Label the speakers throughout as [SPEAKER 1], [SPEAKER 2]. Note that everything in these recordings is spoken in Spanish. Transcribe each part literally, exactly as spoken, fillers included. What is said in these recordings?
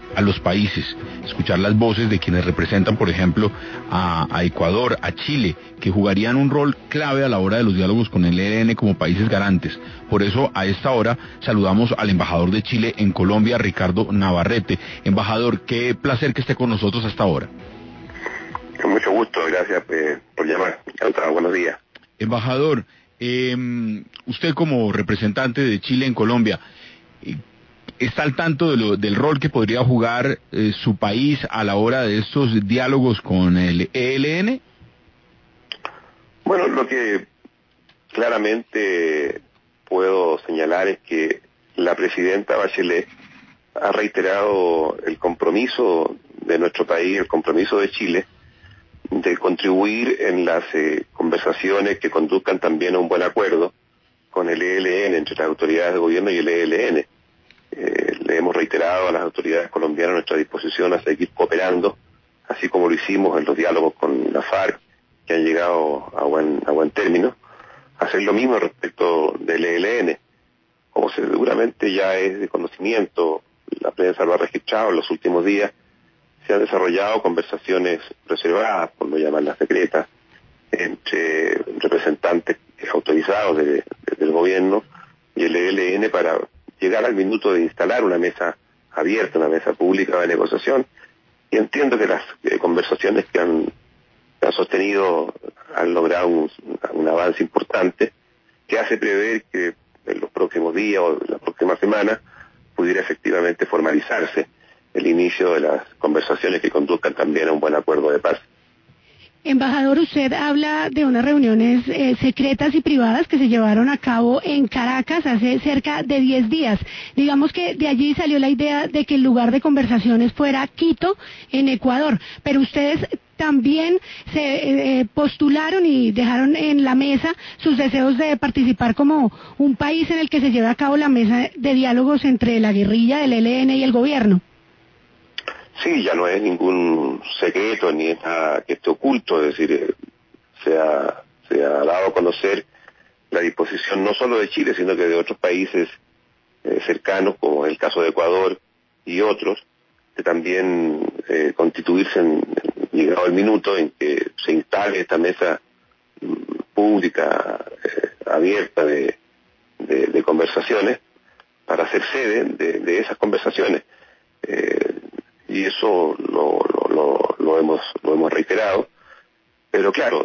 [SPEAKER 1] a los países, escuchar las voces de quienes representan, por ejemplo, a, a Ecuador, a Chile, que jugarían un rol clave a la hora de los diálogos con el E L N como países garantes. Por eso, a esta hora, saludamos al embajador de Chile en Colombia, Ricardo Navarrete. Embajador, qué placer que esté con nosotros hasta ahora.
[SPEAKER 2] Con mucho gusto, gracias eh, por llamar. Encantado, buenos días.
[SPEAKER 1] Embajador, eh, usted como representante de Chile en Colombia, eh, ¿está al tanto de lo, del rol que podría jugar eh, su país a la hora de estos diálogos con el E L N?
[SPEAKER 2] Bueno, lo que claramente puedo señalar es que la presidenta Bachelet ha reiterado el compromiso de nuestro país, el compromiso de Chile, de contribuir en las eh, conversaciones que conduzcan también a un buen acuerdo con el E L N, entre las autoridades de gobierno y el E L N. Eh, le hemos reiterado a las autoridades colombianas nuestra disposición a seguir cooperando, así como lo hicimos en los diálogos con la FARC, que han llegado a buen, a buen término, hacer lo mismo respecto del E L N. Como seguramente ya es de conocimiento, la prensa lo ha registrado en los últimos días, se han desarrollado conversaciones reservadas, por no llamarlas secretas, entre representantes autorizados de, de, del gobierno y el E L N para llegar al minuto de instalar una mesa abierta, una mesa pública de negociación. Y entiendo que las eh, conversaciones que han, que han sostenido han logrado un, un avance importante que hace prever que en los próximos días o en la próxima semana pudiera efectivamente formalizarse el inicio de las conversaciones que conduzcan también a un buen acuerdo de paz.
[SPEAKER 3] Embajador, usted habla de unas reuniones eh, secretas y privadas que se llevaron a cabo en Caracas hace cerca de diez días. Digamos que de allí salió la idea de que el lugar de conversaciones fuera Quito, en Ecuador, pero ustedes también se eh, postularon y dejaron en la mesa sus deseos de participar como un país en el que se lleve a cabo la mesa de diálogos entre la guerrilla del E L N y el gobierno.
[SPEAKER 2] Sí, ya no es ningún secreto ni es nada que esté oculto, es decir, eh, se, ha, se ha dado a conocer la disposición no solo de Chile, sino que de otros países eh, cercanos, como el caso de Ecuador y otros, de también eh, constituirse en, llegado el minuto en que se instale esta mesa mm, pública, eh, abierta de, de, de conversaciones, para hacer sede de, de esas conversaciones. Eh, y eso lo, lo, lo, lo, hemos, lo hemos reiterado, pero claro,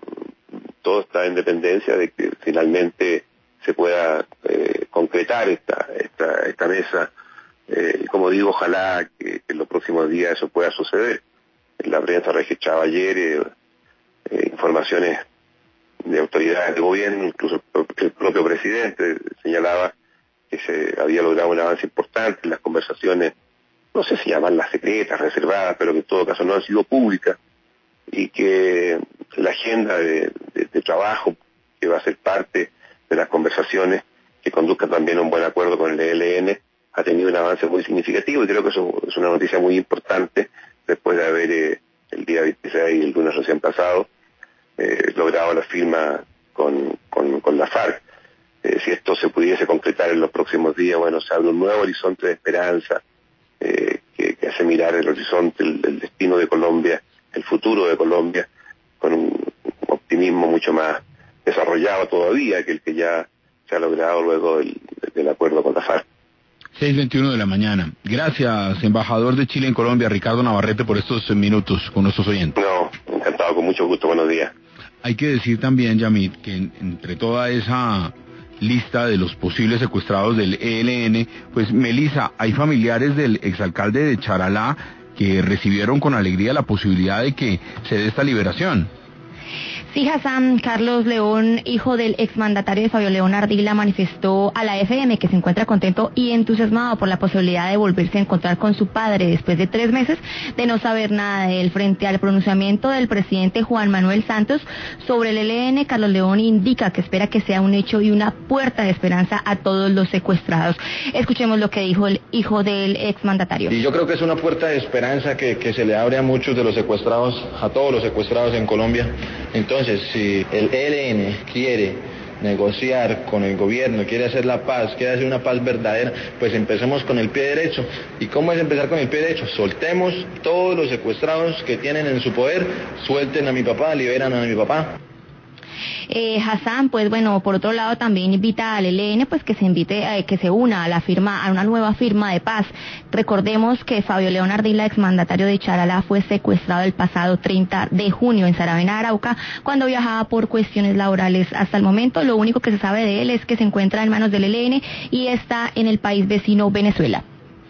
[SPEAKER 2] todo está en dependencia de que finalmente se pueda eh, concretar esta, esta, esta mesa. Eh, como digo, ojalá que, que en los próximos días eso pueda suceder. En la prensa registraba ayer eh, eh, informaciones de autoridades de gobierno, incluso el propio presidente señalaba que se había logrado un avance importante en las conversaciones, no sé si llamarlas secretas, reservadas, pero que en todo caso no han sido públicas, y que la agenda de, de, de trabajo que va a ser parte de las conversaciones que conduzcan también a un buen acuerdo con el E L N ha tenido un avance muy significativo, y creo que eso es una noticia muy importante después de haber eh, el día veintiséis, el lunes recién pasado, eh, logrado la firma con, con, con la FARC. Eh, si esto se pudiese concretar en los próximos días, bueno, se abre un nuevo horizonte de esperanza, Eh, que, que hace mirar el horizonte, el, el destino de Colombia, el futuro de Colombia, con un, un optimismo mucho más desarrollado todavía que el que ya se ha logrado luego del, del acuerdo con la FARC.
[SPEAKER 1] seis veintiuno de la mañana. Gracias, embajador de Chile en Colombia, Ricardo Navarrete, por estos minutos con nuestros oyentes.
[SPEAKER 2] No, encantado, con mucho gusto, buenos días.
[SPEAKER 1] Hay que decir también, Yamit, que en, entre toda esa lista de los posibles secuestrados del E L N, pues Melissa, hay familiares del exalcalde de Charalá que recibieron con alegría la posibilidad de que se dé esta liberación.
[SPEAKER 4] Sí, Hassan, Carlos León, hijo del exmandatario de Fabio León Ardila, manifestó a la F M que se encuentra contento y entusiasmado por la posibilidad de volverse a encontrar con su padre después de tres meses de no saber nada de él. Frente al pronunciamiento del presidente Juan Manuel Santos sobre el E L N, Carlos León indica que espera que sea un hecho y una puerta de esperanza a todos los secuestrados. Escuchemos lo que dijo el hijo del exmandatario.
[SPEAKER 5] Y yo creo que es una puerta de esperanza que, que se le abre a muchos de los secuestrados, a todos los secuestrados en Colombia. Entonces, si el E L N quiere negociar con el gobierno, quiere hacer la paz, quiere hacer una paz verdadera, pues empecemos con el pie derecho. ¿Y cómo es empezar con el pie derecho? Soltemos todos los secuestrados que tienen en su poder, suelten a mi papá, liberan a mi papá.
[SPEAKER 4] Eh, Hassan, pues bueno, por otro lado también invita al E L N pues que se invite, eh, que se una a la firma, a una nueva firma de paz. Recordemos que Fabio León Ardila, exmandatario de Charalá, fue secuestrado el pasado treinta de junio en Saravena, Arauca, cuando viajaba por cuestiones laborales. Hasta el momento, lo único que se sabe de él es que se encuentra en manos del E L N y está en el país vecino Venezuela.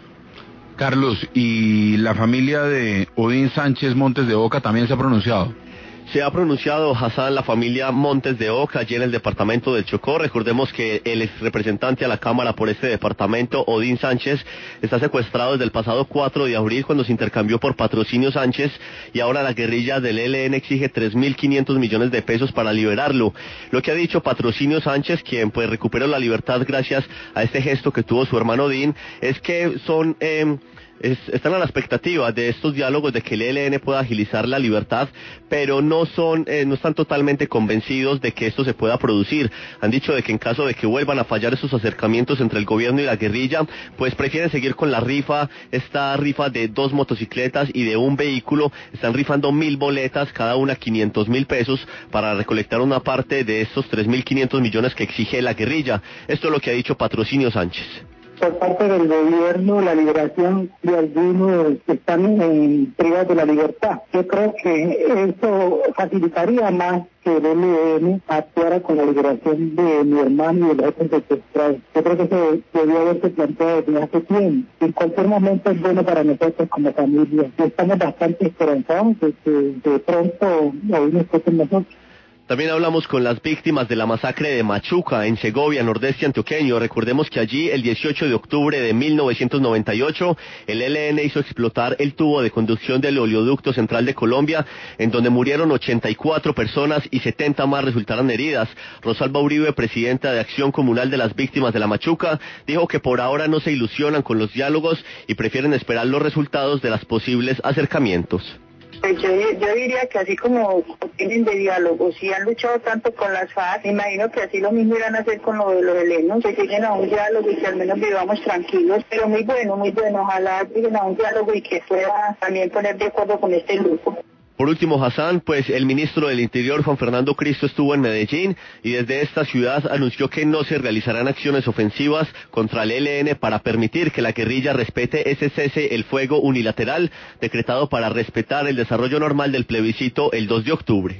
[SPEAKER 1] Carlos, ¿y la familia de Odín Sánchez Montes de Oca también se ha pronunciado?
[SPEAKER 6] Se ha pronunciado, Hassan, la familia Montes de Oca, allí en el departamento del Chocó. Recordemos que el ex representante a la Cámara por este departamento, Odín Sánchez, está secuestrado desde el pasado cuatro de abril, cuando se intercambió por Patrocinio Sánchez, y ahora la guerrilla del E L N exige tres mil quinientos millones de pesos para liberarlo. Lo que ha dicho Patrocinio Sánchez, quien pues recuperó la libertad gracias a este gesto que tuvo su hermano Odín, es que son... Eh, Es, están a la expectativa de estos diálogos de que el E L N pueda agilizar la libertad, pero no son, eh, no están totalmente convencidos de que esto se pueda producir. Han dicho de que en caso de que vuelvan a fallar esos acercamientos entre el gobierno y la guerrilla, pues prefieren seguir con la rifa, esta rifa de dos motocicletas y de un vehículo. Están rifando mil boletas, cada una quinientos mil pesos, para recolectar una parte de estos tres mil quinientos millones que exige la guerrilla. Esto es lo que ha dicho Patrocinio Sánchez.
[SPEAKER 7] Por parte del gobierno, la liberación de algunos que están en privados de la libertad. Yo creo que eso facilitaría más que el E L N actuara con la liberación de mi hermano y de los otros secuestrados. Yo creo que eso debió haberse planteado desde hace tiempo. En cualquier momento es bueno para nosotros como familia. Estamos bastante esperanzados de que de pronto hoy esté con nosotros.
[SPEAKER 6] También hablamos con las víctimas de la masacre de Machuca, en Segovia, nordeste antioqueño. Recordemos que allí, el dieciocho de octubre de mil novecientos noventa y ocho, el E L N hizo explotar el tubo de conducción del oleoducto central de Colombia, en donde murieron ochenta y cuatro personas y setenta más resultaron heridas. Rosalba Uribe, presidenta de Acción Comunal de las Víctimas de la Machuca, dijo que por ahora no se ilusionan con los diálogos y prefieren esperar los resultados de los posibles acercamientos.
[SPEAKER 8] Pues yo, yo diría que así como tienen de diálogo, si han luchado tanto con las FARC, me imagino que así lo mismo irán a hacer con lo de los helenos, que lleguen a un diálogo y que al menos vivamos tranquilos, pero muy bueno, muy bueno, ojalá lleguen a un diálogo y que pueda también poner de acuerdo con este grupo.
[SPEAKER 6] Por último, Hassan, pues el ministro del Interior, Juan Fernando Cristo, estuvo en Medellín y desde esta ciudad anunció que no se realizarán acciones ofensivas contra el E L N para permitir que la guerrilla respete ese cese el fuego unilateral decretado para respetar el desarrollo normal del plebiscito el dos de octubre.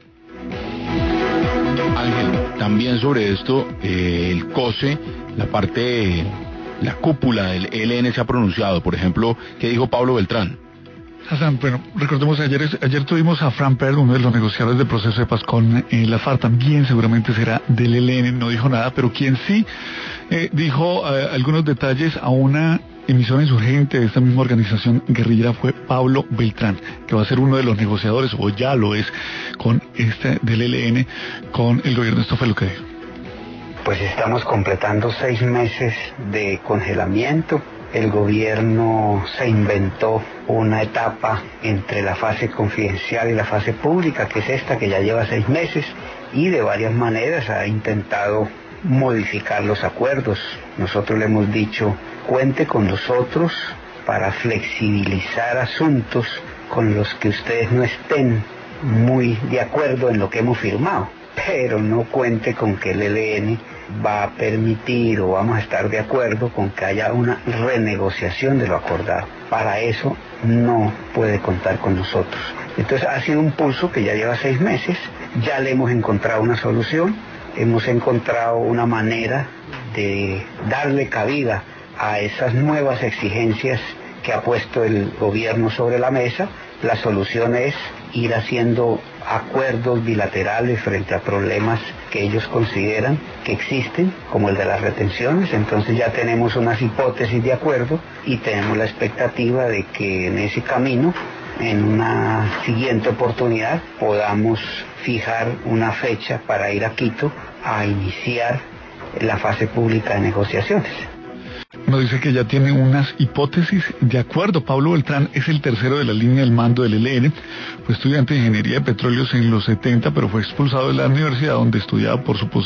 [SPEAKER 1] Ángel, también sobre esto, eh, el COSE, la parte, la cúpula del E L N se ha pronunciado. Por ejemplo, ¿qué dijo Pablo Beltrán?
[SPEAKER 9] Hassan, bueno, recordemos, ayer ayer tuvimos a Fran Perl, uno de los negociadores del proceso de paz con eh, la FARC, también seguramente será del E L N, no dijo nada, pero quien sí eh, dijo eh, algunos detalles a una emisora insurgente de esta misma organización guerrillera fue Pablo Beltrán, que va a ser uno de los negociadores, o ya lo es, con este del E L N, con el gobierno. Esto fue lo que dijo.
[SPEAKER 10] Pues estamos completando seis meses de congelamiento. El gobierno se inventó una etapa entre la fase confidencial y la fase pública, que es esta, que ya lleva seis meses, y de varias maneras ha intentado modificar los acuerdos. Nosotros le hemos dicho, cuente con nosotros para flexibilizar asuntos con los que ustedes no estén muy de acuerdo en lo que hemos firmado, pero no cuente con que el E L N va a permitir o vamos a estar de acuerdo con que haya una renegociación de lo acordado. Para eso no puede contar con nosotros. Entonces ha sido un pulso que ya lleva seis meses, ya le hemos encontrado una solución, hemos encontrado una manera de darle cabida a esas nuevas exigencias que ha puesto el gobierno sobre la mesa. La solución es ir haciendo acuerdos bilaterales frente a problemas que ellos consideran que existen, como el de las retenciones. Entonces ya tenemos unas hipótesis de acuerdo y tenemos la expectativa de que en ese camino, en una siguiente oportunidad, podamos fijar una fecha para ir a Quito a iniciar la fase pública de negociaciones.
[SPEAKER 9] Nos dice que ya tiene unas hipótesis de acuerdo. Pablo Beltrán es el tercero de la línea del mando del E L N, fue estudiante de ingeniería de petróleos en los setenta, pero fue expulsado de la universidad donde estudiaba por su posición